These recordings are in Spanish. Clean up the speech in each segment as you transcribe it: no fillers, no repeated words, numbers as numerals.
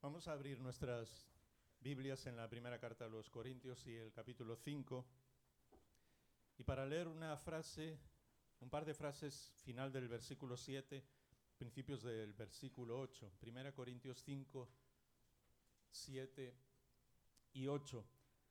Vamos a abrir nuestras Biblias en la primera carta a los Corintios y el capítulo 5. Y para leer un par de frases, final del versículo 7, principios del versículo 8. Primera Corintios 5, 7 y 8.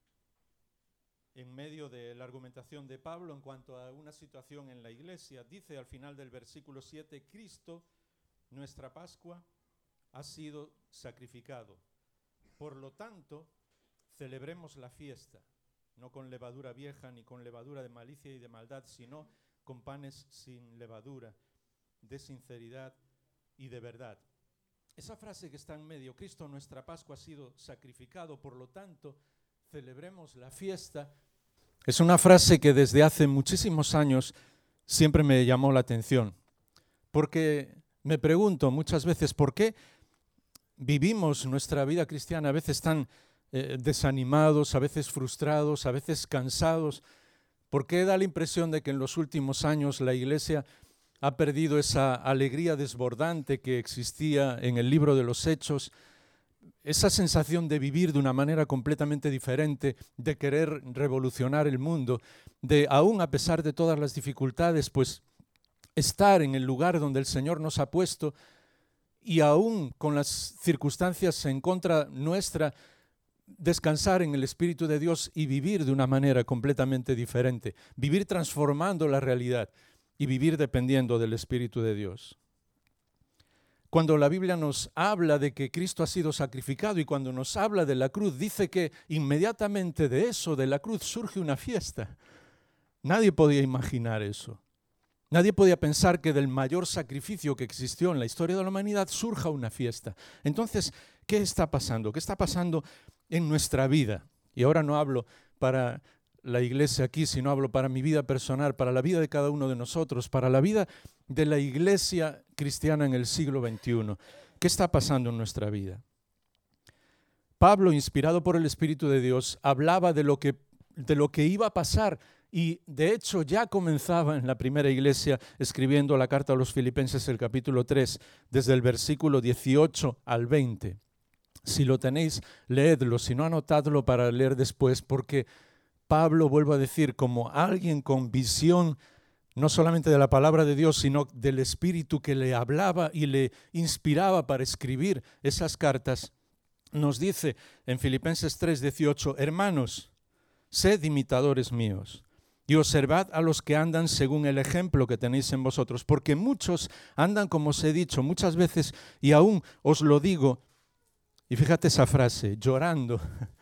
En medio de la argumentación de Pablo en cuanto a una situación en la iglesia, dice al final del versículo 7, Cristo, nuestra Pascua, ha sido sacrificado. Por lo tanto, celebremos la fiesta, no con levadura vieja ni con levadura de malicia y de maldad, sino con panes sin levadura, de sinceridad y de verdad. Esa frase que está en medio, Cristo nuestra Pascua ha sido sacrificado, por lo tanto, celebremos la fiesta, es una frase que desde hace muchísimos años siempre me llamó la atención, porque me pregunto muchas veces por qué vivimos nuestra vida cristiana a veces tan desanimados, a veces frustrados, a veces cansados. ¿Por qué da la impresión de que en los últimos años la Iglesia ha perdido esa alegría desbordante que existía en el libro de los Hechos? Esa sensación de vivir de una manera completamente diferente, de querer revolucionar el mundo, de aún a pesar de todas las dificultades, pues estar en el lugar donde el Señor nos ha puesto y aún con las circunstancias en contra nuestra, descansar en el Espíritu de Dios y vivir de una manera completamente diferente, vivir transformando la realidad y vivir dependiendo del Espíritu de Dios. Cuando la Biblia nos habla de que Cristo ha sido sacrificado y cuando nos habla de la cruz, dice que inmediatamente de eso, de la cruz, surge una fiesta. Nadie podía imaginar eso. Nadie podía pensar que del mayor sacrificio que existió en la historia de la humanidad surja una fiesta. Entonces, ¿qué está pasando? ¿Qué está pasando en nuestra vida? Y ahora no hablo para la iglesia aquí, sino hablo para mi vida personal, para la vida de cada uno de nosotros, para la vida de la iglesia cristiana en el siglo XXI. ¿Qué está pasando en nuestra vida? Pablo, inspirado por el Espíritu de Dios, hablaba de lo que iba a pasar. Y de hecho ya comenzaba en la primera iglesia escribiendo la carta a los Filipenses, el capítulo 3, desde el versículo 18 al 20. Si lo tenéis, leedlo, si no, anotadlo para leer después, porque Pablo, vuelvo a decir, como alguien con visión, no solamente de la palabra de Dios, sino del Espíritu que le hablaba y le inspiraba para escribir esas cartas, nos dice en Filipenses 3, 18, hermanos, sed imitadores míos. Y observad a los que andan según el ejemplo que tenéis en vosotros, porque muchos andan, como os he dicho muchas veces, y aún os lo digo, y fíjate esa frase, llorando.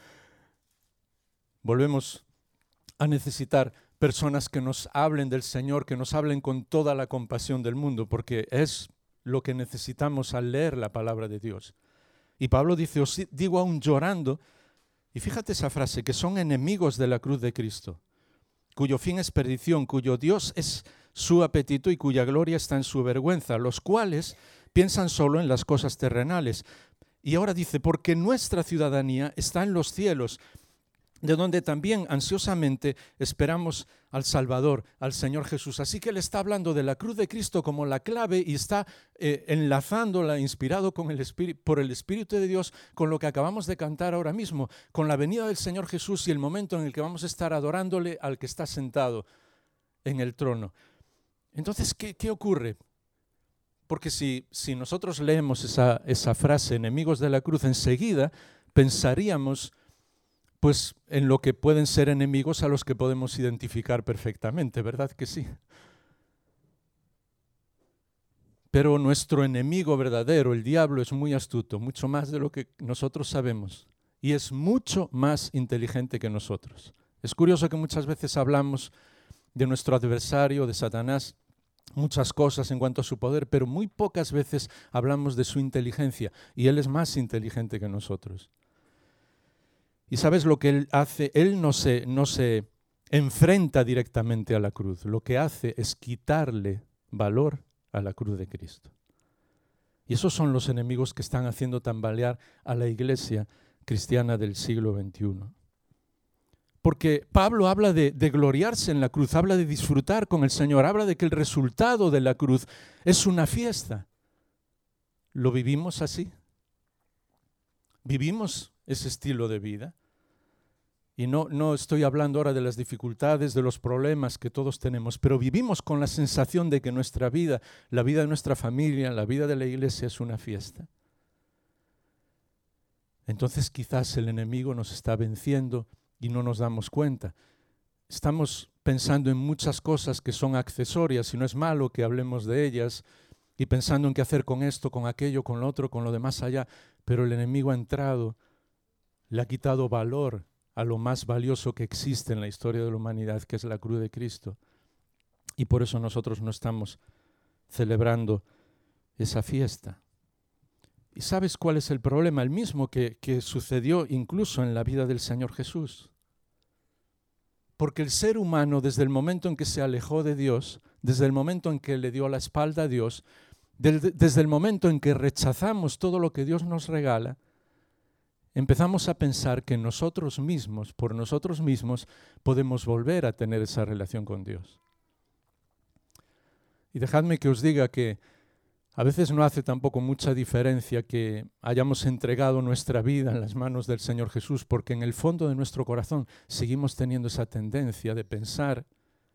Volvemos a necesitar personas que nos hablen del Señor, que nos hablen con toda la compasión del mundo, porque es lo que necesitamos al leer la palabra de Dios. Y Pablo dice, os digo aún llorando, y fíjate esa frase, que son enemigos de la cruz de Cristo, cuyo fin es perdición, cuyo Dios es su apetito y cuya gloria está en su vergüenza, los cuales piensan solo en las cosas terrenales. Y ahora dice, porque nuestra ciudadanía está en los cielos, de donde también ansiosamente esperamos al Salvador, al Señor Jesús. Así que él está hablando de la cruz de Cristo como la clave y está enlazándola, inspirado por el Espíritu de Dios, con lo que acabamos de cantar ahora mismo, con la venida del Señor Jesús y el momento en el que vamos a estar adorándole al que está sentado en el trono. Entonces, ¿qué ocurre? Porque si nosotros leemos esa frase, enemigos de la cruz, enseguida pensaríamos pues en lo que pueden ser enemigos a los que podemos identificar perfectamente, ¿verdad que sí? Pero nuestro enemigo verdadero, el diablo, es muy astuto, mucho más de lo que nosotros sabemos, y es mucho más inteligente que nosotros. Es curioso que muchas veces hablamos de nuestro adversario, de Satanás, muchas cosas en cuanto a su poder, pero muy pocas veces hablamos de su inteligencia, y él es más inteligente que nosotros. Y ¿sabes lo que él hace? Él no se enfrenta directamente a la cruz. Lo que hace es quitarle valor a la cruz de Cristo. Y esos son los enemigos que están haciendo tambalear a la iglesia cristiana del siglo XXI. Porque Pablo habla de gloriarse en la cruz, habla de disfrutar con el Señor, habla de que el resultado de la cruz es una fiesta. ¿Lo vivimos así? ¿Vivimos ese estilo de vida? Y no estoy hablando ahora de las dificultades, de los problemas que todos tenemos, pero vivimos con la sensación de que nuestra vida, la vida de nuestra familia, la vida de la iglesia es una fiesta. Entonces quizás el enemigo nos está venciendo y no nos damos cuenta. Estamos pensando en muchas cosas que son accesorias y no es malo que hablemos de ellas y pensando en qué hacer con esto, con aquello, con lo otro, con lo de más allá, pero el enemigo ha entrado, le ha quitado valor a lo más valioso que existe en la historia de la humanidad, que es la cruz de Cristo. Y por eso nosotros no estamos celebrando esa fiesta. ¿Y sabes cuál es el problema? El mismo que sucedió incluso en la vida del Señor Jesús. Porque el ser humano, desde el momento en que se alejó de Dios, desde el momento en que le dio la espalda a Dios, desde el momento en que rechazamos todo lo que Dios nos regala, empezamos a pensar que nosotros mismos, por nosotros mismos, podemos volver a tener esa relación con Dios. Y dejadme que os diga que a veces no hace tampoco mucha diferencia que hayamos entregado nuestra vida en las manos del Señor Jesús, porque en el fondo de nuestro corazón seguimos teniendo esa tendencia de pensar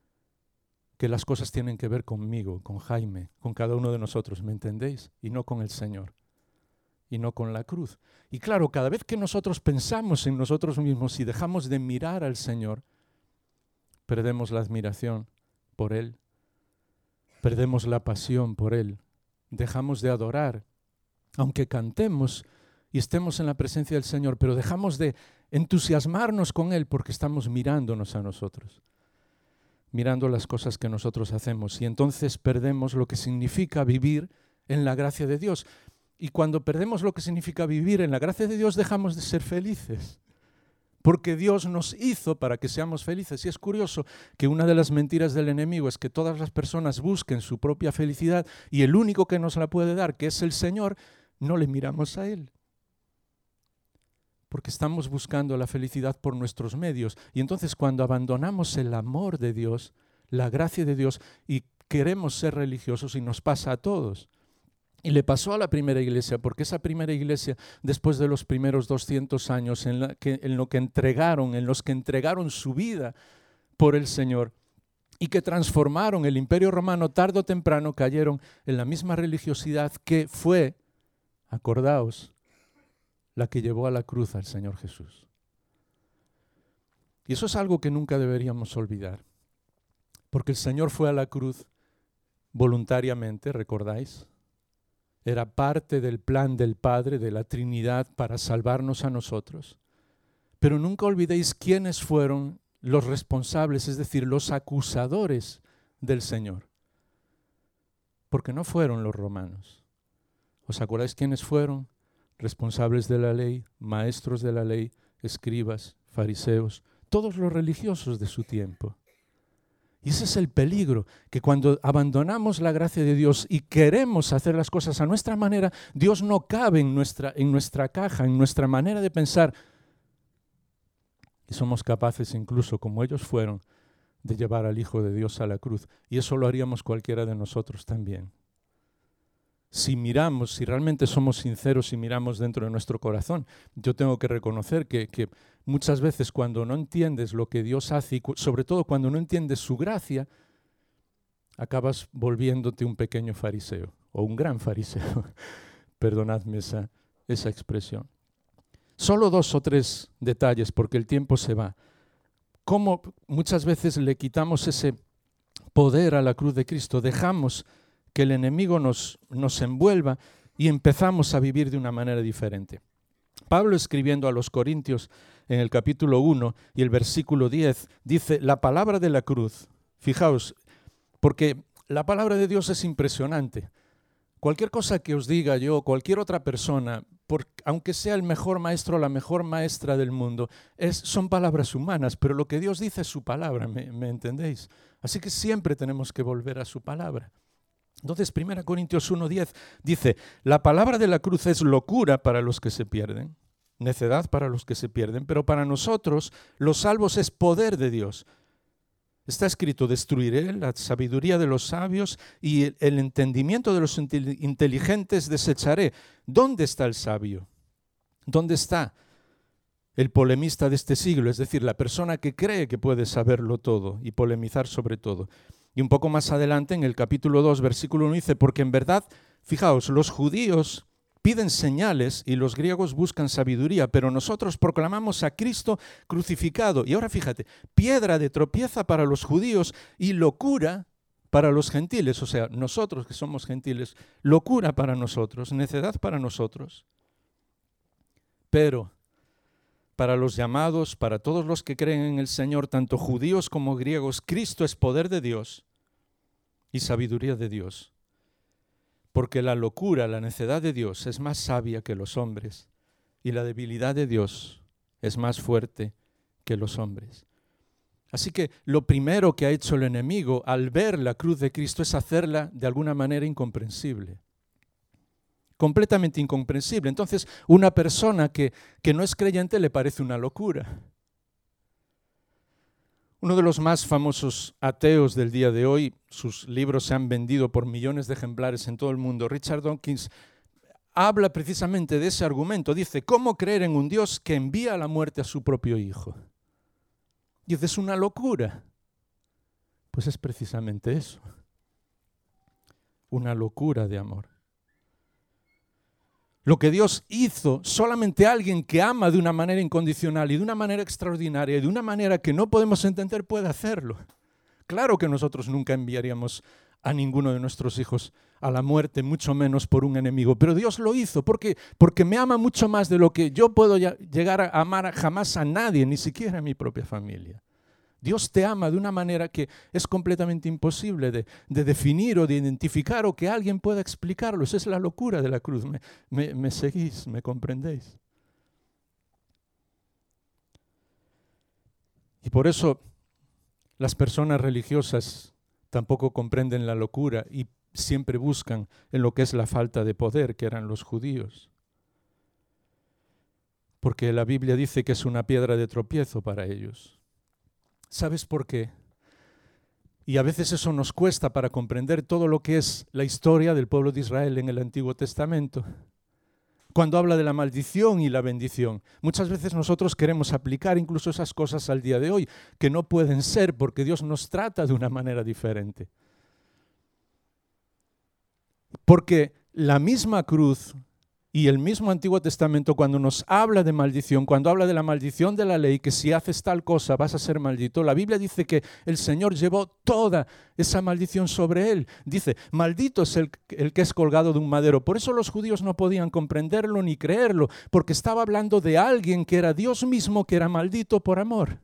que las cosas tienen que ver conmigo, con Jaime, con cada uno de nosotros, ¿me entendéis? Y no con el Señor, y no con la cruz. Y claro, cada vez que nosotros pensamos en nosotros mismos y dejamos de mirar al Señor, perdemos la admiración por Él, perdemos la pasión por Él, dejamos de adorar, aunque cantemos y estemos en la presencia del Señor, pero dejamos de entusiasmarnos con Él porque estamos mirándonos a nosotros, mirando las cosas que nosotros hacemos, y entonces perdemos lo que significa vivir en la gracia de Dios. Y cuando perdemos lo que significa vivir en la gracia de Dios, dejamos de ser felices. Porque Dios nos hizo para que seamos felices. Y es curioso que una de las mentiras del enemigo es que todas las personas busquen su propia felicidad y el único que nos la puede dar, que es el Señor, no le miramos a Él. Porque estamos buscando la felicidad por nuestros medios. Y entonces cuando abandonamos el amor de Dios, la gracia de Dios, y queremos ser religiosos, y nos pasa a todos. Y le pasó a la primera iglesia, porque esa primera iglesia, después de los primeros 200 años en los que entregaron su vida por el Señor y que transformaron el Imperio Romano, tarde o temprano cayeron en la misma religiosidad que fue, acordaos, la que llevó a la cruz al Señor Jesús. Y eso es algo que nunca deberíamos olvidar, porque el Señor fue a la cruz voluntariamente, ¿recordáis? Era parte del plan del Padre, de la Trinidad, para salvarnos a nosotros. Pero nunca olvidéis quiénes fueron los responsables, es decir, los acusadores del Señor. Porque no fueron los romanos. ¿Os acordáis quiénes fueron? Responsables de la ley, maestros de la ley, escribas, fariseos, todos los religiosos de su tiempo. Y ese es el peligro, que cuando abandonamos la gracia de Dios y queremos hacer las cosas a nuestra manera, Dios no cabe en nuestra caja, en nuestra manera de pensar. Y somos capaces, incluso como ellos fueron, de llevar al Hijo de Dios a la cruz. Y eso lo haríamos cualquiera de nosotros también. Si miramos, si realmente somos sinceros y miramos dentro de nuestro corazón, yo tengo que reconocer que muchas veces cuando no entiendes lo que Dios hace y sobre todo cuando no entiendes su gracia, acabas volviéndote un pequeño fariseo o un gran fariseo. Perdonadme esa expresión. Solo 2 o 3 detalles porque el tiempo se va. Cómo muchas veces le quitamos ese poder a la cruz de Cristo, dejamos que el enemigo nos envuelva y empezamos a vivir de una manera diferente. Pablo, escribiendo a los Corintios en el capítulo 1 y el versículo 10, dice, la palabra de la cruz, fijaos, porque la palabra de Dios es impresionante. Cualquier cosa que os diga yo, cualquier otra persona, aunque sea el mejor maestro o la mejor maestra del mundo, son palabras humanas, pero lo que Dios dice es su palabra, ¿me entendéis? Así que siempre tenemos que volver a su palabra. Entonces, 1 Corintios 1:10 dice, la palabra de la cruz es locura para los que se pierden, necedad para los que se pierden, pero para nosotros los salvos es poder de Dios. Está escrito, destruiré la sabiduría de los sabios y el entendimiento de los inteligentes desecharé. ¿Dónde está el sabio? ¿Dónde está el polemista de este siglo? Es decir, la persona que cree que puede saberlo todo y polemizar sobre todo. Y un poco más adelante, en el capítulo 2, versículo 1, dice, porque en verdad, fijaos, los judíos piden señales y los griegos buscan sabiduría, pero nosotros proclamamos a Cristo crucificado. Y ahora fíjate, piedra de tropiezo para los judíos y locura para los gentiles. O sea, nosotros que somos gentiles, locura para nosotros, necedad para nosotros. Pero para los llamados, para todos los que creen en el Señor, tanto judíos como griegos, Cristo es poder de Dios y sabiduría de Dios. Porque la locura, la necedad de Dios es más sabia que los hombres y la debilidad de Dios es más fuerte que los hombres. Así que lo primero que ha hecho el enemigo al ver la cruz de Cristo es hacerla de alguna manera incomprensible. Completamente incomprensible. Entonces, una persona que no es creyente le parece una locura. Uno de los más famosos ateos del día de hoy, sus libros se han vendido por millones de ejemplares en todo el mundo, Richard Dawkins, habla precisamente de ese argumento. Dice, ¿cómo creer en un Dios que envía a la muerte a su propio Hijo? Dice, es una locura. Pues es precisamente eso. Una locura de amor. Lo que Dios hizo, solamente alguien que ama de una manera incondicional y de una manera extraordinaria y de una manera que no podemos entender puede hacerlo. Claro que nosotros nunca enviaríamos a ninguno de nuestros hijos a la muerte, mucho menos por un enemigo. Pero Dios lo hizo porque me ama mucho más de lo que yo puedo llegar a amar jamás a nadie, ni siquiera a mi propia familia. Dios te ama de una manera que es completamente imposible de definir o de identificar o que alguien pueda explicarlo. Esa es la locura de la cruz. ¿Me seguís? ¿Me comprendéis? Y por eso las personas religiosas tampoco comprenden la locura y siempre buscan en lo que es la falta de poder, que eran los judíos. Porque la Biblia dice que es una piedra de tropiezo para ellos. ¿Sabes por qué? Y a veces eso nos cuesta para comprender todo lo que es la historia del pueblo de Israel en el Antiguo Testamento. Cuando habla de la maldición y la bendición, muchas veces nosotros queremos aplicar incluso esas cosas al día de hoy, que no pueden ser porque Dios nos trata de una manera diferente. Porque la misma cruz y el mismo Antiguo Testamento, cuando nos habla de maldición, cuando habla de la maldición de la ley, que si haces tal cosa vas a ser maldito, la Biblia dice que el Señor llevó toda esa maldición sobre él. Dice, maldito es el que es colgado de un madero. Por eso los judíos no podían comprenderlo ni creerlo, porque estaba hablando de alguien que era Dios mismo, que era maldito por amor.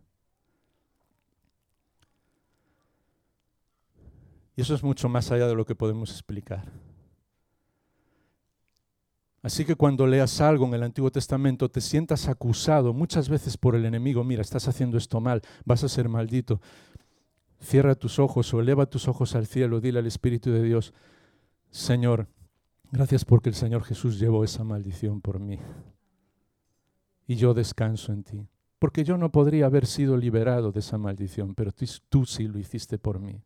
Y eso es mucho más allá de lo que podemos explicar. Así que cuando leas algo en el Antiguo Testamento, te sientas acusado muchas veces por el enemigo. Mira, estás haciendo esto mal, vas a ser maldito. Cierra tus ojos o eleva tus ojos al cielo, dile al Espíritu de Dios, Señor, gracias porque el Señor Jesús llevó esa maldición por mí. Y yo descanso en ti. Porque yo no podría haber sido liberado de esa maldición, pero tú sí lo hiciste por mí.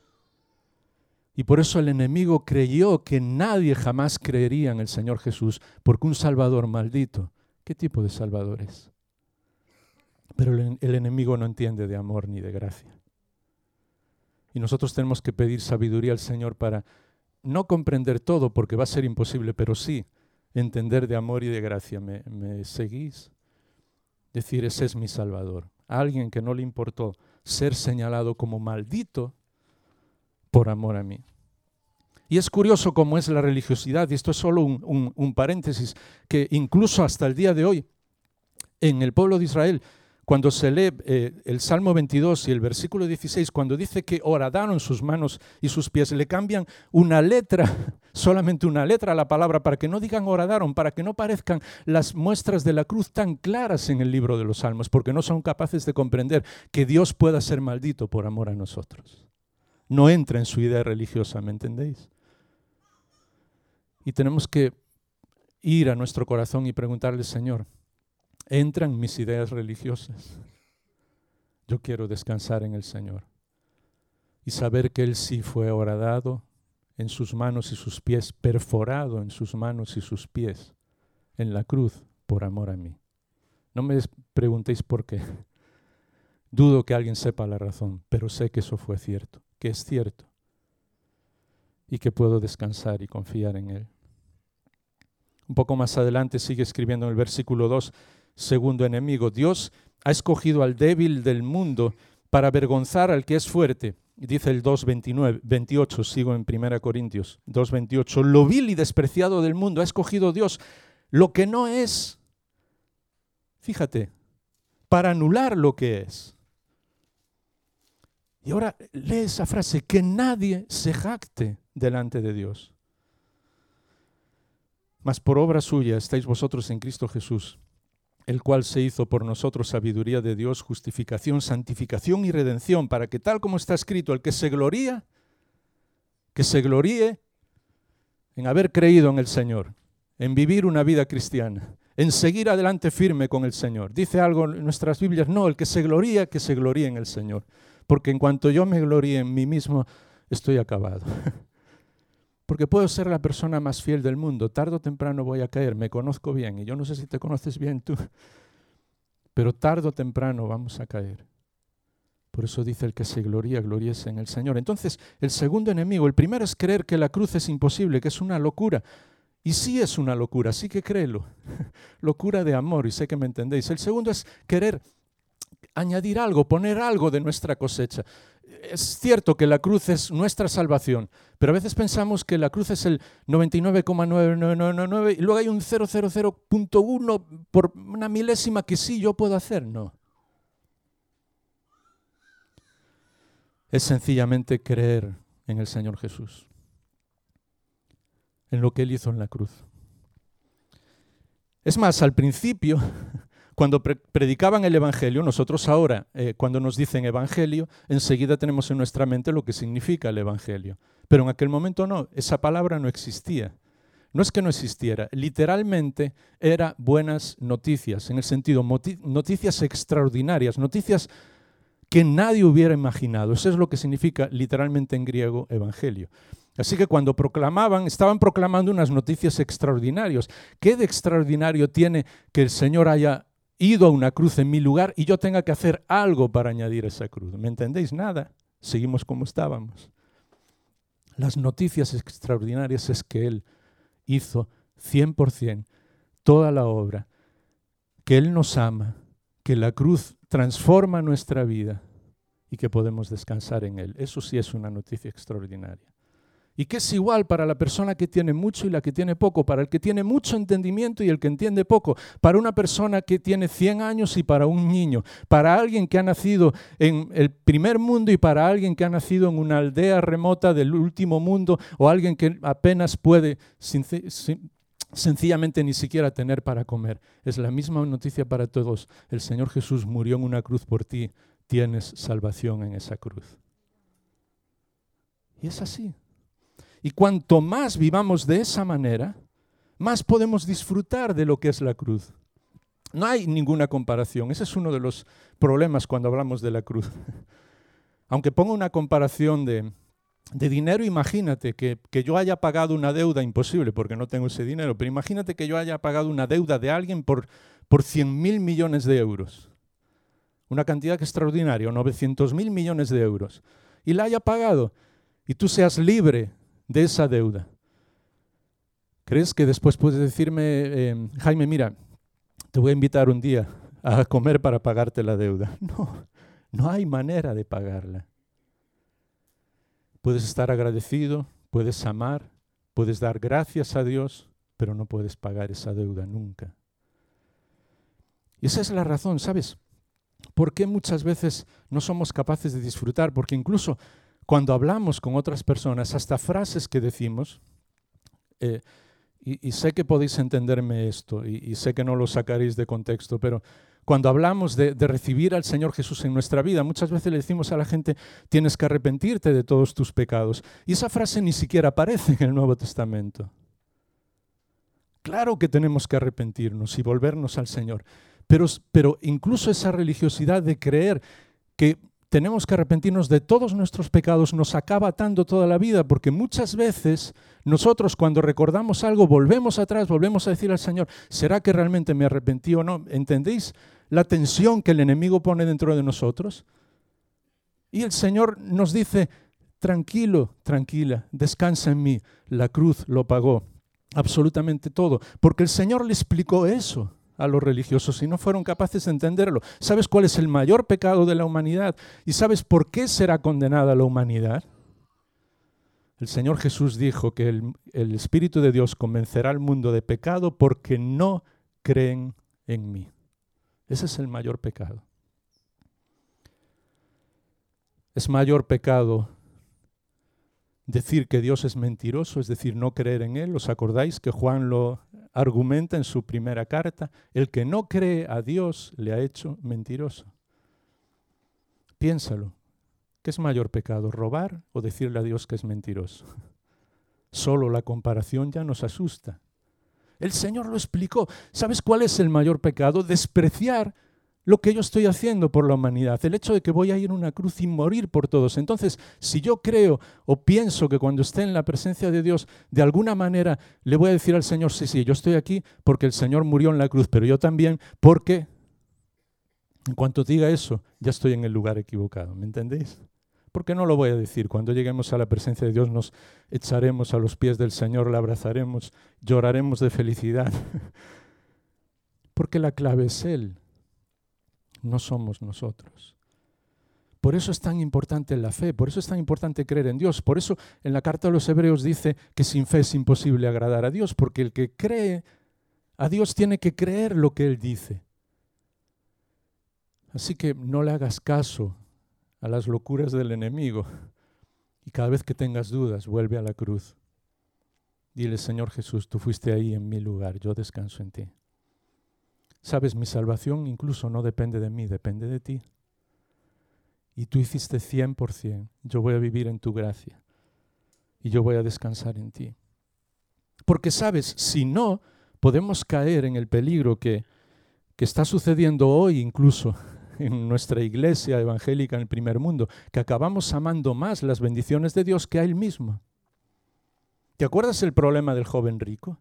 Y por eso el enemigo creyó que nadie jamás creería en el Señor Jesús, porque un Salvador maldito, ¿qué tipo de Salvador es? Pero el enemigo no entiende de amor ni de gracia. Y nosotros tenemos que pedir sabiduría al Señor para no comprender todo, porque va a ser imposible, pero sí entender de amor y de gracia. ¿Me seguís? Decir, ese es mi Salvador. A alguien que no le importó ser señalado como maldito por amor a mí. Y es curioso cómo es la religiosidad, y esto es solo un paréntesis, que incluso hasta el día de hoy, en el pueblo de Israel, cuando se lee el Salmo 22 y el versículo 16, cuando dice que horadaron sus manos y sus pies, le cambian una letra, solamente una letra a la palabra, para que no digan horadaron, para que no parezcan las muestras de la cruz tan claras en el libro de los Salmos, porque no son capaces de comprender que Dios pueda ser maldito por amor a nosotros. No entra en su idea religiosa, ¿me entendéis? Y tenemos que ir a nuestro corazón y preguntarle, Señor, ¿entran mis ideas religiosas? Yo quiero descansar en el Señor y saber que Él sí fue horadado en sus manos y sus pies, perforado en sus manos y sus pies en la cruz por amor a mí. No me preguntéis por qué. Dudo que alguien sepa la razón, pero sé que eso fue cierto, que es cierto, y que puedo descansar y confiar en Él. Un poco más adelante sigue escribiendo en el versículo 2, segundo enemigo, Dios ha escogido al débil del mundo para avergonzar al que es fuerte. Dice el 2:28, sigo en 1 Corintios 2:28, lo vil y despreciado del mundo ha escogido Dios, lo que no es, fíjate, para anular lo que es. Y ahora lee esa frase, que nadie se jacte delante de Dios. Mas por obra suya estáis vosotros en Cristo Jesús, el cual se hizo por nosotros sabiduría de Dios, justificación, santificación y redención, para que tal como está escrito, el que se gloríe en haber creído en el Señor, en vivir una vida cristiana, en seguir adelante firme con el Señor. Dice algo en nuestras Biblias, no, el que se gloríe en el Señor. Porque en cuanto yo me gloríe en mí mismo, estoy acabado. Porque puedo ser la persona más fiel del mundo, tarde o temprano voy a caer, me conozco bien, y yo no sé si te conoces bien tú, pero tarde o temprano vamos a caer. Por eso dice el que se gloríese en el Señor. Entonces, el segundo enemigo, el primero es creer que la cruz es imposible, que es una locura. Y sí es una locura, sí que créelo. Locura de amor, y sé que me entendéis. El segundo es querer añadir algo, poner algo de nuestra cosecha. Es cierto que la cruz es nuestra salvación, pero a veces pensamos que la cruz es el 99,9999 y luego hay un 000.1 por una milésima que sí yo puedo hacer. No. Es sencillamente creer en el Señor Jesús, en lo que Él hizo en la cruz. Es más, al principio, cuando predicaban el Evangelio, nosotros ahora, cuando nos dicen Evangelio, enseguida tenemos en nuestra mente lo que significa el Evangelio. Pero en aquel momento no, esa palabra no existía. No es que no existiera, literalmente era buenas noticias, en el sentido noticias extraordinarias, noticias que nadie hubiera imaginado. Eso es lo que significa literalmente en griego Evangelio. Así que cuando proclamaban, estaban proclamando unas noticias extraordinarias. ¿Qué de extraordinario tiene que el Señor haya ido a una cruz en mi lugar y yo tenga que hacer algo para añadir esa cruz? ¿Me entendéis? Nada. Seguimos como estábamos. Las noticias extraordinarias es que Él hizo 100% toda la obra, que Él nos ama, que la cruz transforma nuestra vida y que podemos descansar en Él. Eso sí es una noticia extraordinaria. Y que es igual para la persona que tiene mucho y la que tiene poco, para el que tiene mucho entendimiento y el que entiende poco, para una persona que tiene 100 años y para un niño, para alguien que ha nacido en el primer mundo y para alguien que ha nacido en una aldea remota del último mundo o alguien que apenas puede sencillamente ni siquiera tener para comer. Es la misma noticia para todos. El Señor Jesús murió en una cruz por ti. Tienes salvación en esa cruz. Y es así. Y cuanto más vivamos de esa manera, más podemos disfrutar de lo que es la cruz. No hay ninguna comparación. Ese es uno de los problemas cuando hablamos de la cruz. Aunque ponga una comparación de dinero, imagínate que yo haya pagado una deuda imposible porque no tengo ese dinero, pero imagínate que yo haya pagado una deuda de alguien por 100.000 millones de euros. Una cantidad extraordinaria, 900.000 millones de euros. Y la haya pagado y tú seas libre de esa deuda. ¿Crees que después puedes decirme, Jaime, mira, te voy a invitar un día a comer para pagarte la deuda? No, no hay manera de pagarla. Puedes estar agradecido, puedes amar, puedes dar gracias a Dios, pero no puedes pagar esa deuda nunca. Y esa es la razón, ¿sabes? ¿Por qué muchas veces no somos capaces de disfrutar? Porque incluso cuando hablamos con otras personas, hasta frases que decimos, y sé que podéis entenderme esto, y sé que no lo sacaréis de contexto, pero cuando hablamos de recibir al Señor Jesús en nuestra vida, muchas veces le decimos a la gente, tienes que arrepentirte de todos tus pecados. Y esa frase ni siquiera aparece en el Nuevo Testamento. Claro que tenemos que arrepentirnos y volvernos al Señor, pero incluso esa religiosidad de creer que tenemos que arrepentirnos de todos nuestros pecados, nos acaba atando toda la vida, porque muchas veces nosotros cuando recordamos algo volvemos atrás, volvemos a decir al Señor, ¿será que realmente me arrepentí o no? ¿Entendéis la tensión que el enemigo pone dentro de nosotros? Y el Señor nos dice, tranquilo, tranquila, descansa en mí, la cruz lo pagó, absolutamente todo, porque el Señor le explicó eso a los religiosos y no fueron capaces de entenderlo. ¿Sabes cuál es el mayor pecado de la humanidad? ¿Y sabes por qué será condenada la humanidad? El Señor Jesús dijo que el Espíritu de Dios convencerá al mundo de pecado porque no creen en mí. Ese es el mayor pecado. Es mayor pecado decir que Dios es mentiroso, es decir, no creer en Él. ¿Os acordáis que Juan lo argumenta en su primera carta? El que no cree a Dios le ha hecho mentiroso. Piénsalo. ¿Qué es mayor pecado, robar o decirle a Dios que es mentiroso? Solo la comparación ya nos asusta. El Señor lo explicó. ¿Sabes cuál es el mayor pecado? Despreciar lo que yo estoy haciendo por la humanidad, el hecho de que voy a ir a una cruz y morir por todos. Entonces, si yo creo o pienso que cuando esté en la presencia de Dios, de alguna manera le voy a decir al Señor, sí, yo estoy aquí porque el Señor murió en la cruz, pero yo también, porque en cuanto diga eso, ya estoy en el lugar equivocado, ¿me entendéis? Porque no lo voy a decir. Cuando lleguemos a la presencia de Dios nos echaremos a los pies del Señor, le abrazaremos, lloraremos de felicidad. Porque la clave es Él. No somos nosotros. Por eso es tan importante la fe, por eso es tan importante creer en Dios. Por eso en la carta a los Hebreos dice que sin fe es imposible agradar a Dios, porque el que cree a Dios tiene que creer lo que Él dice. Así que no le hagas caso a las locuras del enemigo y cada vez que tengas dudas, vuelve a la cruz. Dile, Señor Jesús, tú fuiste ahí en mi lugar, yo descanso en ti. Sabes, mi salvación incluso no depende de mí, depende de ti. Y tú hiciste 100%. Yo voy a vivir en tu gracia. Y yo voy a descansar en ti. Porque sabes, si no, podemos caer en el peligro que está sucediendo hoy incluso en nuestra iglesia evangélica en el primer mundo, que acabamos amando más las bendiciones de Dios que a Él mismo. ¿Te acuerdas el problema del joven rico?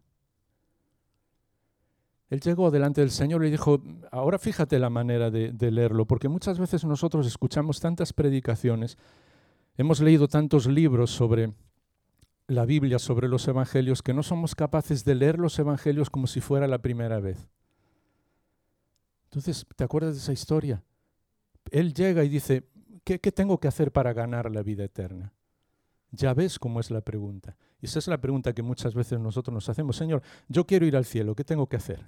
Él llegó delante del Señor y dijo, ahora fíjate la manera de leerlo, porque muchas veces nosotros escuchamos tantas predicaciones, hemos leído tantos libros sobre la Biblia, sobre los evangelios, que no somos capaces de leer los evangelios como si fuera la primera vez. Entonces, ¿te acuerdas de esa historia? Él llega y dice, ¿qué tengo que hacer para ganar la vida eterna? Ya ves cómo es la pregunta. Y esa es la pregunta que muchas veces nosotros nos hacemos. Señor, yo quiero ir al cielo, ¿qué tengo que hacer?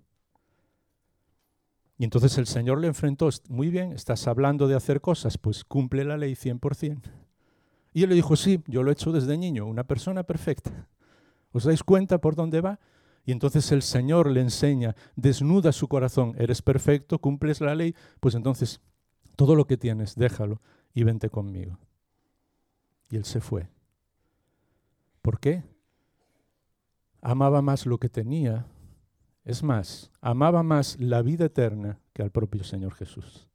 Y entonces el Señor le enfrentó, muy bien, estás hablando de hacer cosas, pues cumple la ley 100%. Y él le dijo, sí, yo lo he hecho desde niño, una persona perfecta. ¿Os dais cuenta por dónde va? Y entonces el Señor le enseña, desnuda su corazón, eres perfecto, cumples la ley, pues entonces todo lo que tienes, déjalo y vente conmigo. Y él se fue. ¿Por qué? Amaba más lo que tenía. Es más, amaba más la vida eterna que al propio Señor Jesús.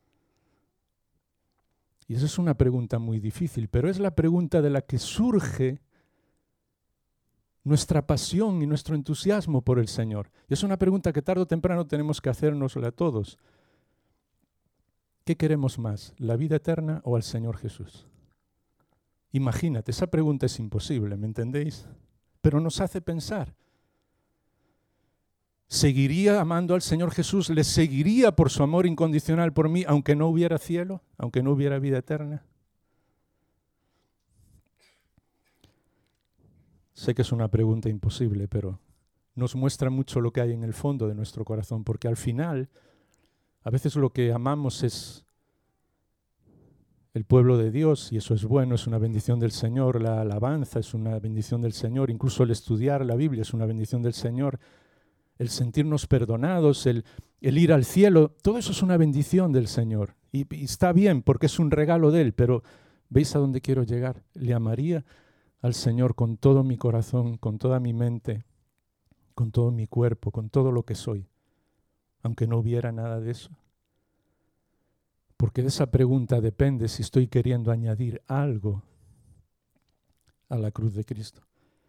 Y esa es una pregunta muy difícil, pero es la pregunta de la que surge nuestra pasión y nuestro entusiasmo por el Señor. Y es una pregunta que tarde o temprano tenemos que hacérnosla todos. ¿Qué queremos más, la vida eterna o al Señor Jesús? Imagínate, esa pregunta es imposible, ¿me entendéis? Pero nos hace pensar. ¿Seguiría amando al Señor Jesús? ¿Le seguiría por su amor incondicional por mí, aunque no hubiera cielo, aunque no hubiera vida eterna? Sé que es una pregunta imposible, pero nos muestra mucho lo que hay en el fondo de nuestro corazón, porque al final, a veces lo que amamos es el pueblo de Dios, y eso es bueno, es una bendición del Señor, la alabanza es una bendición del Señor, incluso el estudiar la Biblia es una bendición del Señor, el sentirnos perdonados, el ir al cielo, todo eso es una bendición del Señor. Y está bien porque es un regalo de Él, pero ¿veis a dónde quiero llegar? Le amaría al Señor con todo mi corazón, con toda mi mente, con todo mi cuerpo, con todo lo que soy, aunque no hubiera nada de eso. Porque de esa pregunta depende si estoy queriendo añadir algo a la cruz de Cristo.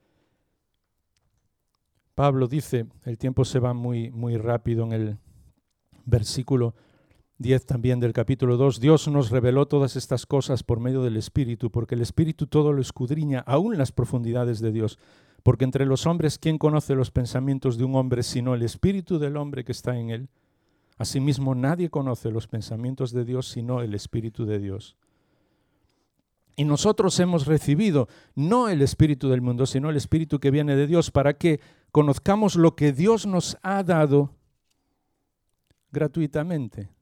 Pablo dice, el tiempo se va muy, muy rápido, en el versículo 10 también del capítulo 2, Dios nos reveló todas estas cosas por medio del Espíritu, porque el Espíritu todo lo escudriña, aún las profundidades de Dios. Porque entre los hombres, ¿quién conoce los pensamientos de un hombre sino el Espíritu del hombre que está en él? Asimismo, nadie conoce los pensamientos de Dios sino el Espíritu de Dios. Y nosotros hemos recibido no el espíritu del mundo, sino el Espíritu que viene de Dios, para que conozcamos lo que Dios nos ha dado gratuitamente.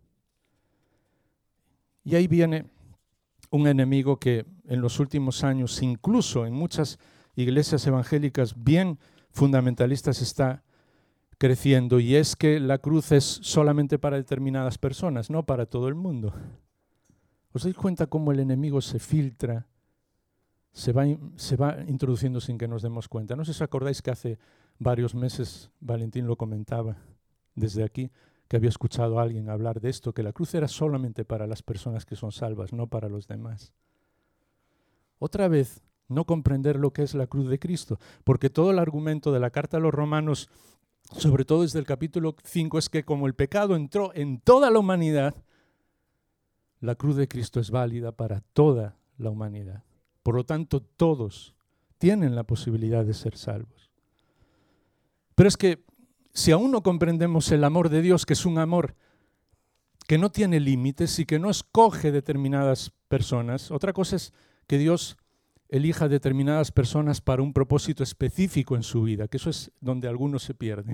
Y ahí viene un enemigo que en los últimos años, incluso en muchas iglesias evangélicas bien fundamentalistas, está creciendo, y es que la cruz es solamente para determinadas personas, no para todo el mundo. ¿Os dais cuenta cómo el enemigo se filtra, se va introduciendo sin que nos demos cuenta? No sé si os acordáis que hace varios meses Valentín lo comentaba desde aquí, que había escuchado a alguien hablar de esto, que la cruz era solamente para las personas que son salvas, no para los demás. Otra vez, no comprender lo que es la cruz de Cristo, porque todo el argumento de la carta a los Romanos, sobre todo desde el capítulo 5, es que como el pecado entró en toda la humanidad, la cruz de Cristo es válida para toda la humanidad. Por lo tanto, todos tienen la posibilidad de ser salvos. Pero es que si aún no comprendemos el amor de Dios, que es un amor que no tiene límites y que no escoge determinadas personas, otra cosa es que Dios elija determinadas personas para un propósito específico en su vida, que eso es donde algunos se pierden.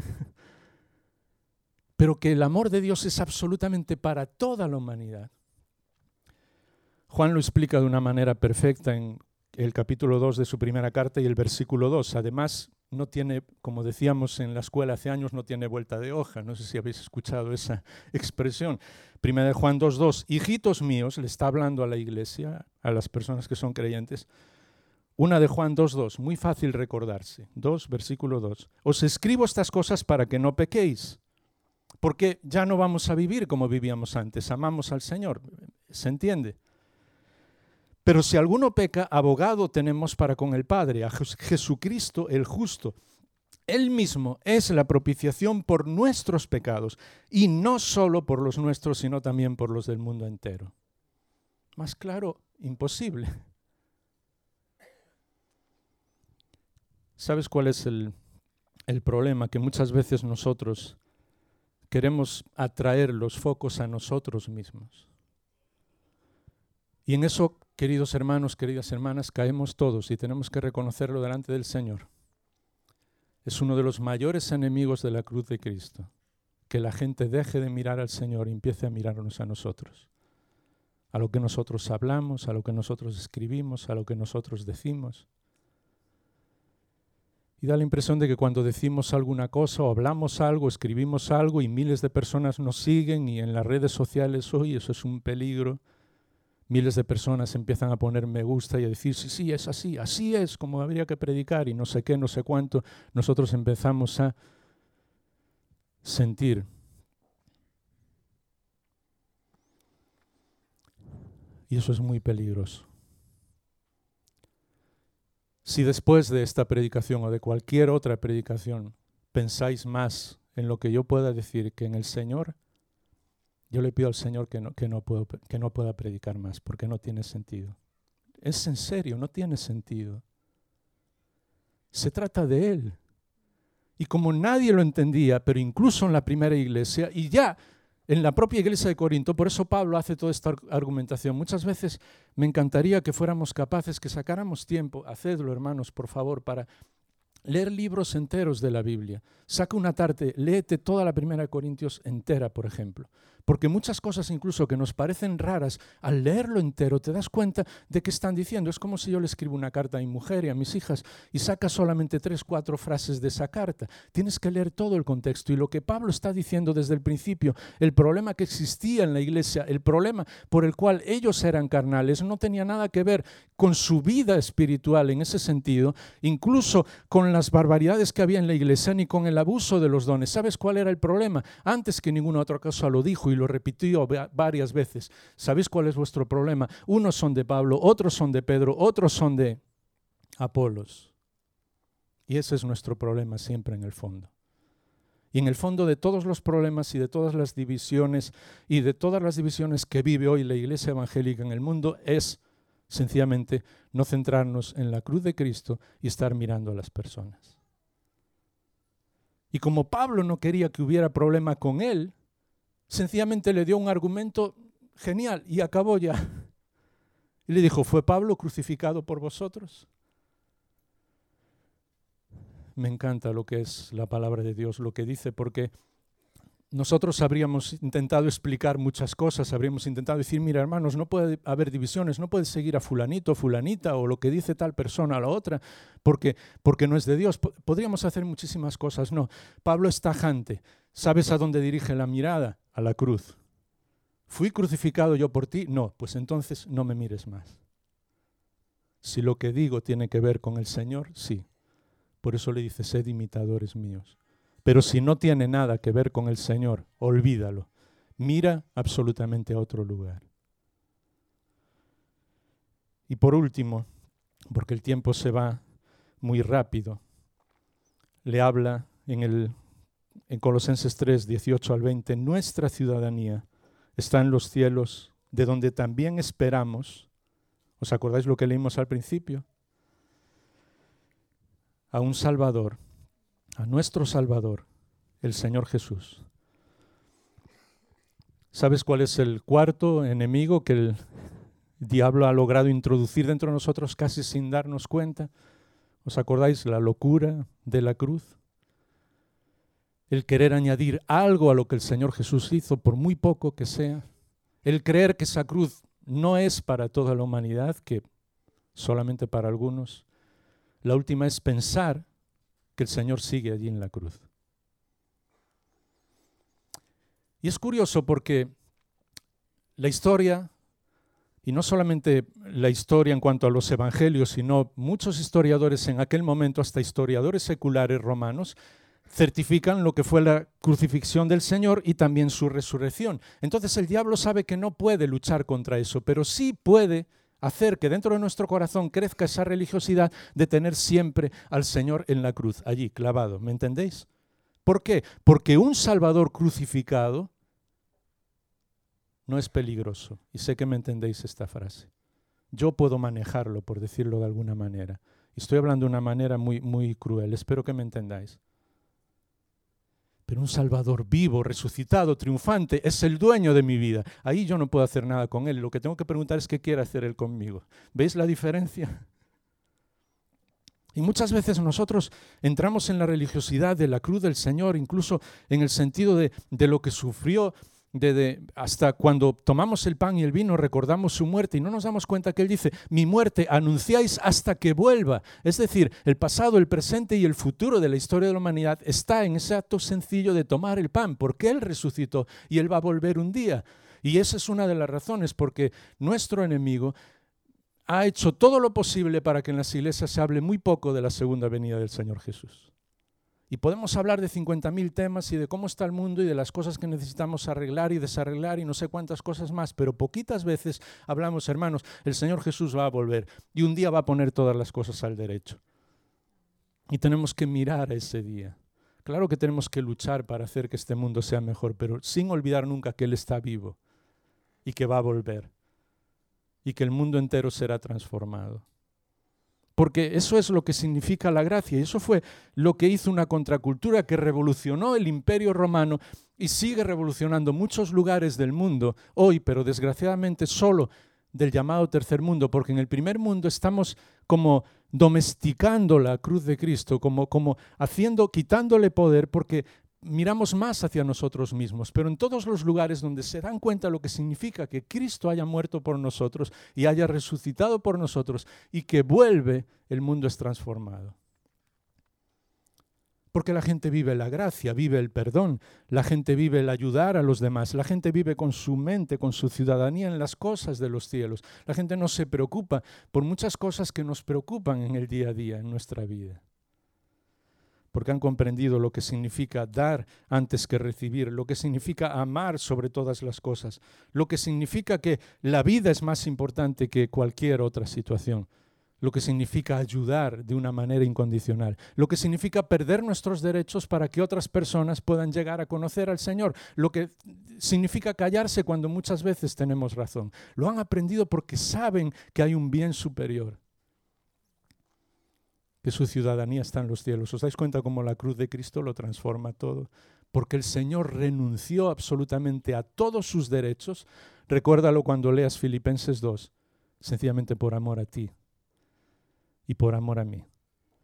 Pero que el amor de Dios es absolutamente para toda la humanidad. Juan lo explica de una manera perfecta en el capítulo 2 de su primera carta y el versículo 2. Además, no tiene, como decíamos en la escuela hace años, no tiene vuelta de hoja. No sé si habéis escuchado esa expresión. Primera de Juan 2:2. Hijitos míos, le está hablando a la iglesia, a las personas que son creyentes. Una de Juan 2:2, muy fácil recordarse. 2, versículo 2. Os escribo estas cosas para que no pequéis, porque ya no vamos a vivir como vivíamos antes. Amamos al Señor, ¿se entiende? Pero si alguno peca, abogado tenemos para con el Padre, a Jesucristo el justo. Él mismo es la propiciación por nuestros pecados, y no solo por los nuestros, sino también por los del mundo entero. Más claro, imposible. ¿Sabes cuál es el problema? Que muchas veces nosotros queremos atraer los focos a nosotros mismos. Y en eso, queridos hermanos, queridas hermanas, caemos todos y tenemos que reconocerlo delante del Señor. Es uno de los mayores enemigos de la cruz de Cristo, que la gente deje de mirar al Señor y empiece a mirarnos a nosotros, a lo que nosotros hablamos, a lo que nosotros escribimos, a lo que nosotros decimos. Y da la impresión de que cuando decimos alguna cosa o hablamos algo, escribimos algo y miles de personas nos siguen, y en las redes sociales hoy eso es un peligro. Miles de personas empiezan a poner me gusta y a decir, sí, es así es como habría que predicar y no sé qué, no sé cuánto. Nosotros empezamos a sentir. Y eso es muy peligroso. Si después de esta predicación o de cualquier otra predicación pensáis más en lo que yo pueda decir que en el Señor, yo le pido al Señor que no pueda predicar más, porque no tiene sentido. Es en serio, no tiene sentido. Se trata de Él. Y como nadie lo entendía, pero incluso en la primera iglesia, y ya en la propia iglesia de Corinto, por eso Pablo hace toda esta argumentación. Muchas veces me encantaría que fuéramos capaces, que sacáramos tiempo, hacedlo hermanos, por favor, para leer libros enteros de la Biblia. Saca una tarde, léete toda la primera de Corintios entera, por ejemplo. Porque muchas cosas incluso que nos parecen raras, al leerlo entero te das cuenta de qué están diciendo. Es como si yo le escribo una carta a mi mujer y a mis hijas y saca solamente 3, 4 frases de esa carta. Tienes que leer todo el contexto. Y lo que Pablo está diciendo desde el principio, el problema que existía en la iglesia, el problema por el cual ellos eran carnales, no tenía nada que ver con su vida espiritual en ese sentido, incluso con las barbaridades que había en la iglesia, ni con el abuso de los dones. ¿Sabes cuál era el problema? Antes que ninguna otra cosa lo dijo, y y lo repitió varias veces. ¿Sabéis cuál es vuestro problema? Unos son de Pablo, otros son de Pedro, otros son de Apolos. Y ese es nuestro problema siempre en el fondo. Y en el fondo de todos los problemas y de todas las divisiones que vive hoy la Iglesia evangélica en el mundo es sencillamente no centrarnos en la cruz de Cristo y estar mirando a las personas. Y como Pablo no quería que hubiera problema con él, sencillamente le dio un argumento genial y acabó ya. Y le dijo, ¿fue Pablo crucificado por vosotros? Me encanta lo que es la palabra de Dios, lo que dice, porque nosotros habríamos intentado explicar muchas cosas, habríamos intentado decir, mira hermanos, no puede haber divisiones, no puedes seguir a fulanito, fulanita o lo que dice tal persona a la otra, porque no es de Dios. Podríamos hacer muchísimas cosas, no. Pablo es tajante. ¿Sabes a dónde dirige la mirada? A la cruz. ¿Fui crucificado yo por ti? No, pues entonces no me mires más. Si lo que digo tiene que ver con el Señor, sí. Por eso le dice, sed imitadores míos. Pero si no tiene nada que ver con el Señor, olvídalo. Mira absolutamente a otro lugar. Y por último, porque el tiempo se va muy rápido, le habla en Colosenses 3, 18 al 20, nuestra ciudadanía está en los cielos, de donde también esperamos. ¿Os acordáis lo que leímos al principio? A un Salvador, a nuestro Salvador, el Señor Jesús. ¿Sabes cuál es el cuarto enemigo que el diablo ha logrado introducir dentro de nosotros casi sin darnos cuenta? ¿Os acordáis? La locura de la cruz. El querer añadir algo a lo que el Señor Jesús hizo, por muy poco que sea. El creer que esa cruz no es para toda la humanidad, que solamente para algunos. La última es pensar que el Señor sigue allí en la cruz. Y es curioso porque la historia, y no solamente la historia en cuanto a los evangelios, sino muchos historiadores en aquel momento, hasta historiadores seculares romanos, certifican lo que fue la crucifixión del Señor y también su resurrección. Entonces el diablo sabe que no puede luchar contra eso, pero sí puede hacer que dentro de nuestro corazón crezca esa religiosidad de tener siempre al Señor en la cruz, allí, clavado. ¿Me entendéis? ¿Por qué? Porque un Salvador crucificado no es peligroso. Y sé que me entendéis esta frase. Yo puedo manejarlo, por decirlo de alguna manera. Estoy hablando de una manera muy, muy cruel. Espero que me entendáis. Pero un Salvador vivo, resucitado, triunfante, es el dueño de mi vida. Ahí yo no puedo hacer nada con Él. Lo que tengo que preguntar es qué quiere hacer Él conmigo. ¿Veis la diferencia? Y muchas veces nosotros entramos en la religiosidad de la cruz del Señor, incluso en el sentido de lo que sufrió, hasta cuando tomamos el pan y el vino recordamos su muerte y no nos damos cuenta que Él dice, mi muerte anunciáis hasta que vuelva. Es decir, el pasado, el presente y el futuro de la historia de la humanidad está en ese acto sencillo de tomar el pan, porque Él resucitó y Él va a volver un día. Y esa es una de las razones, porque nuestro enemigo ha hecho todo lo posible para que en las iglesias se hable muy poco de la segunda venida del Señor Jesús. Y podemos hablar de 50.000 temas y de cómo está el mundo y de las cosas que necesitamos arreglar y desarreglar y no sé cuántas cosas más, pero poquitas veces hablamos, hermanos, el Señor Jesús va a volver y un día va a poner todas las cosas al derecho. Y tenemos que mirar a ese día. Claro que tenemos que luchar para hacer que este mundo sea mejor, pero sin olvidar nunca que Él está vivo y que va a volver y que el mundo entero será transformado. Porque eso es lo que significa la gracia y eso fue lo que hizo una contracultura que revolucionó el Imperio Romano y sigue revolucionando muchos lugares del mundo hoy, pero desgraciadamente solo del llamado tercer mundo, porque en el primer mundo estamos como domesticando la cruz de Cristo, como quitándole poder, porque miramos más hacia nosotros mismos, pero en todos los lugares donde se dan cuenta lo que significa que Cristo haya muerto por nosotros y haya resucitado por nosotros y que vuelve, el mundo es transformado. Porque la gente vive la gracia, vive el perdón, la gente vive el ayudar a los demás, la gente vive con su mente, con su ciudadanía en las cosas de los cielos. La gente no se preocupa por muchas cosas que nos preocupan en el día a día, en nuestra vida. porque han comprendido lo que significa dar antes que recibir, lo que significa amar sobre todas las cosas, lo que significa que la vida es más importante que cualquier otra situación, lo que significa ayudar de una manera incondicional, lo que significa perder nuestros derechos para que otras personas puedan llegar a conocer al Señor, lo que significa callarse cuando muchas veces tenemos razón. Lo han aprendido porque saben que hay un bien superior, que su ciudadanía está en los cielos. ¿Os dais cuenta cómo la cruz de Cristo lo transforma todo? Porque el Señor renunció absolutamente a todos sus derechos. Recuérdalo cuando leas Filipenses 2, sencillamente por amor a ti y por amor a mí.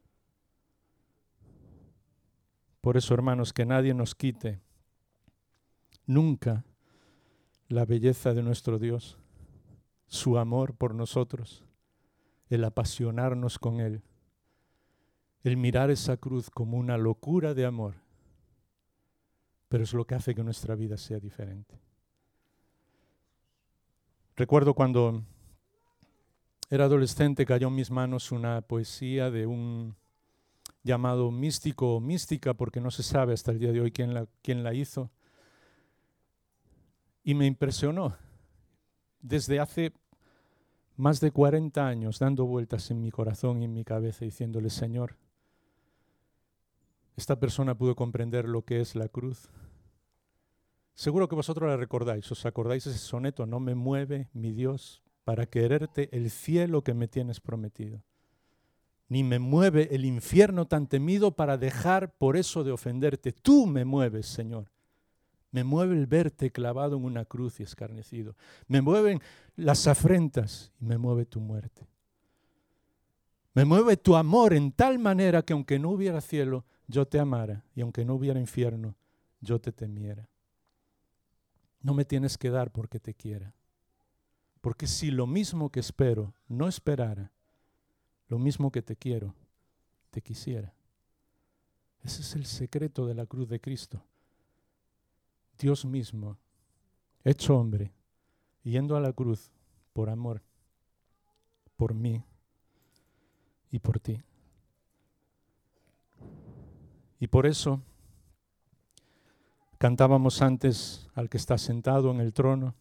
Por eso, hermanos, que nadie nos quite nunca la belleza de nuestro Dios, su amor por nosotros, el apasionarnos con Él, el mirar esa cruz como una locura de amor, pero es lo que hace que nuestra vida sea diferente. Recuerdo cuando era adolescente, cayó en mis manos una poesía de un llamado místico o mística, porque no se sabe hasta el día de hoy quién la hizo, y me impresionó. Desde hace más de 40 años dando vueltas en mi corazón y en mi cabeza, diciéndole: Señor, esta persona pudo comprender lo que es la cruz. Seguro que vosotros la recordáis. ¿Os acordáis ese soneto? No me mueve, mi Dios, para quererte el cielo que me tienes prometido. Ni me mueve el infierno tan temido para dejar por eso de ofenderte. Tú me mueves, Señor. Me mueve el verte clavado en una cruz y escarnecido. Me mueven las afrentas y me mueve tu muerte. Me mueve tu amor en tal manera que aunque no hubiera cielo, yo te amara, y aunque no hubiera infierno, yo te temiera. No me tienes que dar porque te quiera. Porque si lo mismo que espero no esperara, lo mismo que te quiero, te quisiera. Ese es el secreto de la cruz de Cristo. Dios mismo, hecho hombre, yendo a la cruz por amor, por mí y por ti. Y por eso cantábamos antes al que está sentado en el trono.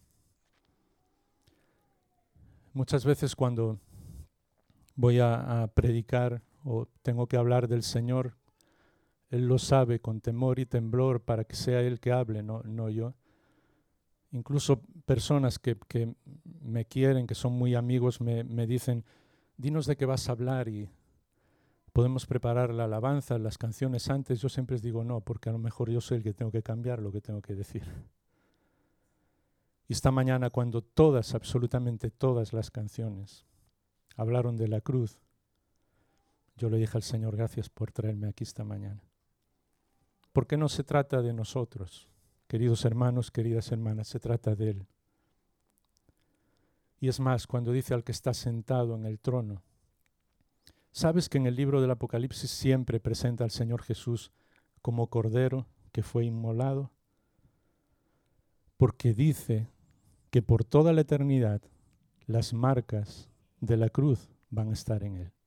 Muchas veces cuando voy a predicar o tengo que hablar del Señor, Él lo sabe con temor y temblor para que sea Él que hable, no yo. Incluso personas que me quieren, que son muy amigos, me dicen: dinos de qué vas a hablar y podemos preparar la alabanza, las canciones antes. Yo siempre les digo no, porque a lo mejor yo soy el que tengo que cambiar lo que tengo que decir. Y esta mañana, cuando absolutamente todas las canciones hablaron de la cruz, yo le dije al Señor: gracias por traerme aquí esta mañana. Porque no se trata de nosotros, queridos hermanos, queridas hermanas, se trata de Él. Y es más, cuando dice al que está sentado en el trono, ¿sabes que en el libro del Apocalipsis siempre presenta al Señor Jesús como cordero que fue inmolado? Porque dice que por toda la eternidad las marcas de la cruz van a estar en Él.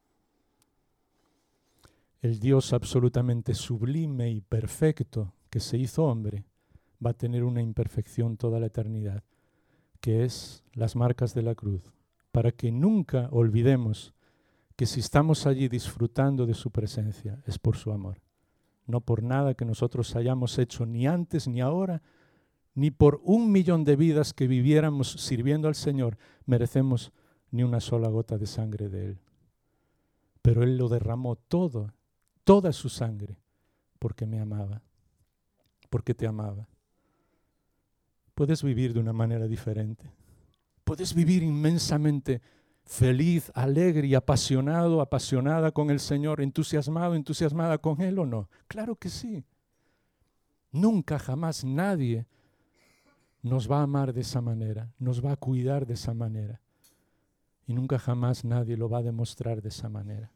El Dios absolutamente sublime y perfecto que se hizo hombre va a tener una imperfección toda la eternidad, que es las marcas de la cruz, para que nunca olvidemos que si estamos allí disfrutando de su presencia es por su amor, no por nada que nosotros hayamos hecho ni antes ni ahora, ni por 1.000.000 de vidas que viviéramos sirviendo al Señor merecemos ni una sola gota de sangre de Él. Pero Él lo derramó todo, toda su sangre, porque me amaba, porque te amaba. Puedes vivir de una manera diferente. Puedes vivir inmensamente feliz, alegre y apasionado, apasionada con el Señor, entusiasmado, entusiasmada con Él, ¿o no? Claro que sí. Nunca, jamás nadie nos va a amar de esa manera, nos va a cuidar de esa manera. Y nunca jamás nadie lo va a demostrar de esa manera.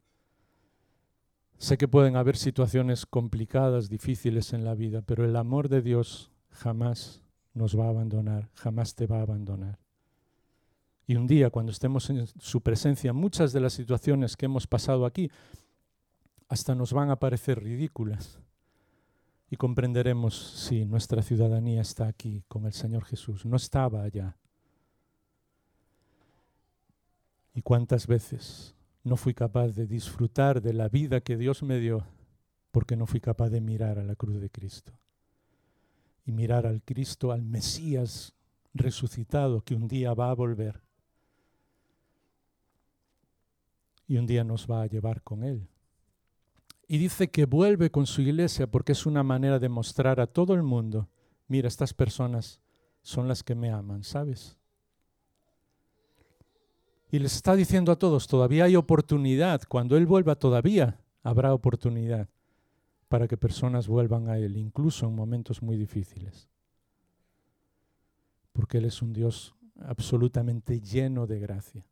Sé que pueden haber situaciones complicadas, difíciles en la vida, pero el amor de Dios jamás nos va a abandonar, jamás te va a abandonar. Y un día, cuando estemos en su presencia, muchas de las situaciones que hemos pasado aquí hasta nos van a parecer ridículas. Y comprenderemos, sí, nuestra ciudadanía está aquí con el Señor Jesús, no estaba allá. Y cuántas veces no fui capaz de disfrutar de la vida que Dios me dio porque no fui capaz de mirar a la cruz de Cristo. Y mirar al Cristo, al Mesías resucitado que un día va a volver. Y un día nos va a llevar con Él. Y dice que vuelve con su iglesia porque es una manera de mostrar a todo el mundo, mira, estas personas son las que me aman, ¿sabes? Y les está diciendo a todos, todavía hay oportunidad, cuando Él vuelva todavía habrá oportunidad para que personas vuelvan a Él, incluso en momentos muy difíciles. Porque Él es un Dios absolutamente lleno de gracia.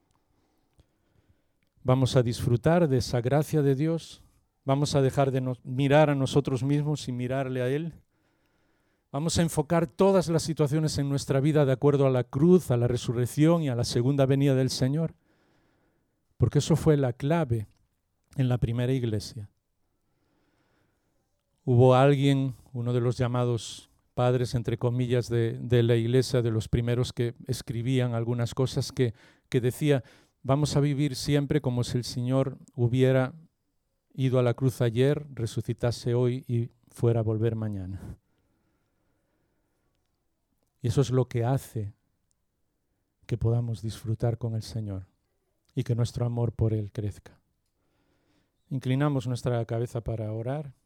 Vamos a disfrutar de esa gracia de Dios. Vamos a dejar de mirar a nosotros mismos y mirarle a Él. Vamos a enfocar todas las situaciones en nuestra vida de acuerdo a la cruz, a la resurrección y a la segunda venida del Señor. Porque eso fue la clave en la primera iglesia. Hubo alguien, uno de los llamados padres, entre comillas, de la iglesia, de los primeros que escribían algunas cosas, que decía, vamos a vivir siempre como si el Señor hubiera ido a la cruz ayer, resucitase hoy y fuera a volver mañana. Y eso es lo que hace que podamos disfrutar con el Señor y que nuestro amor por Él crezca. Inclinamos nuestra cabeza para orar.